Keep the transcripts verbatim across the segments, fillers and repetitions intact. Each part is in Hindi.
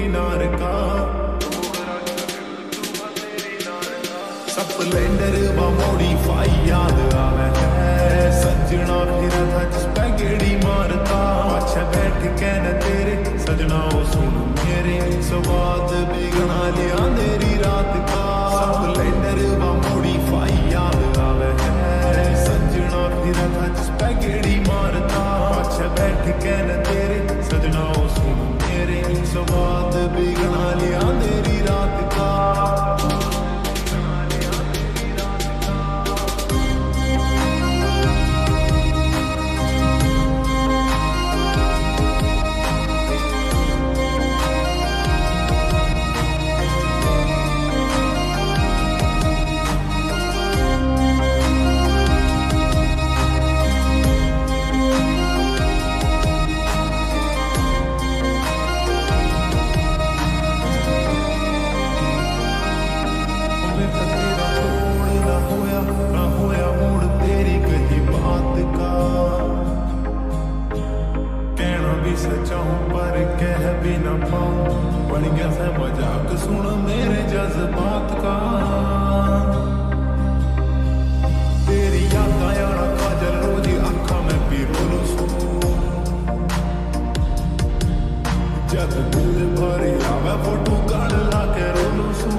तेरी नार का स्प्लेंडर व मॉडिफाई याद आवे है सजना फिर था जिस पे गेड़ी मारता अच्छा बैठ के न तेरे सजना ओ सुन मेरे स्वाद बिगड़ा लिया तेरी रात का स्प्लेंडर व मॉडिफाई याद आवे है सजना फिर था जिस पे गेड़ी मारता अच्छा बैठ के न तेरे सजना ओ सुन मेरे स्वाद बिगड़ा लिया तेरी रात का सचा हूं पर कह भी न पाऊं बन गया है मजाक सुन मेरे जज्बात का तेरी याद आया काजल रोज आंखा में पिरोलू सू जब दिल भर आवे फोटो गाड़ ला के रोलू सू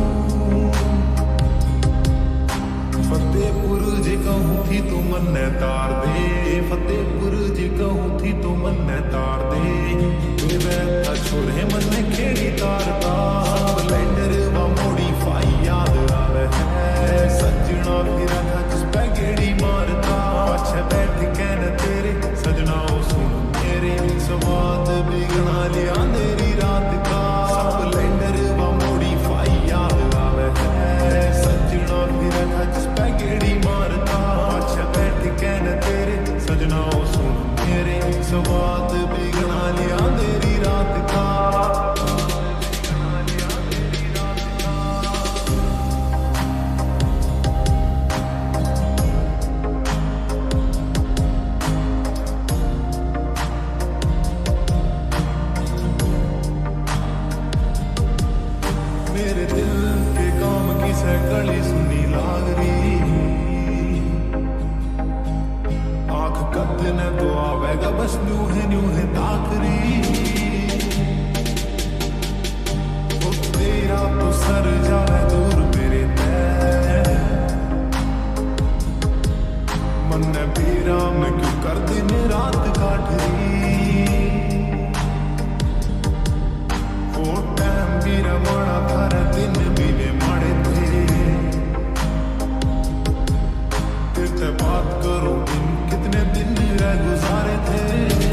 फतेहपुर जी कहूं थी तू मन तार दे फतेहपुर जी कहूं थी तू मन तार दे बेबे छोरे मन में खेड़ी तारता स्प्लेंडर व मॉडिफाई याद आवे है सजना फिर था जिस पे गेड़ी मारता अच्छा बैठ के न तेरे सजना ओ सुन मेरे स्वाद बिगड़ा लिया तेरी रात का स्प्लेंडर व मॉडिफाई याद आवे है सजना फिर था जिस पे गेड़ी मारता अच्छा बैठ के न तेरे सजना ओ सुन मेरे स्वाद बिगड़ा लिया तेरी रात का मेरे दिल के काम की सैकड़ी सुनी लाग रही आंख कद न तो आवेगा बस न्यू है न्यू है ताकरी वो तेरा तो सर जावे दूर मेरे तय मन ने पीरा मैं क्यों कर दिन रात काट रही वो टाइम भी रमाना थारा दिन भी वे माड़े थे तेरे बात करो दिन कितने दिन रह गुजारे थे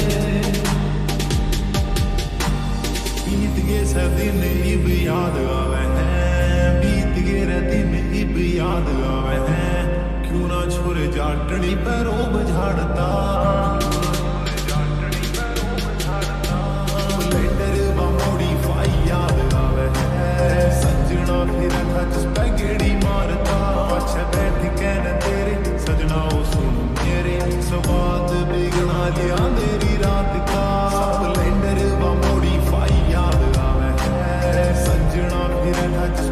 बीत गए से दिन इब याद आवे हैं बीत गए दिन इब याद आवे हैं क्यों ना छोरे जाटड़ी पर रोब झाड़ता स्प्लेंडर व मॉडिफाई याद आवे है सजना फिर था जिस पे गेड़ी मारता अच्छा बैठ के न तेरे सजना ओ सुन मेरे स्वाद बिगड़ा लिया तेरी रात का स्प्लेंडर व मॉडिफाई याद आवे है सजना फिर था जिस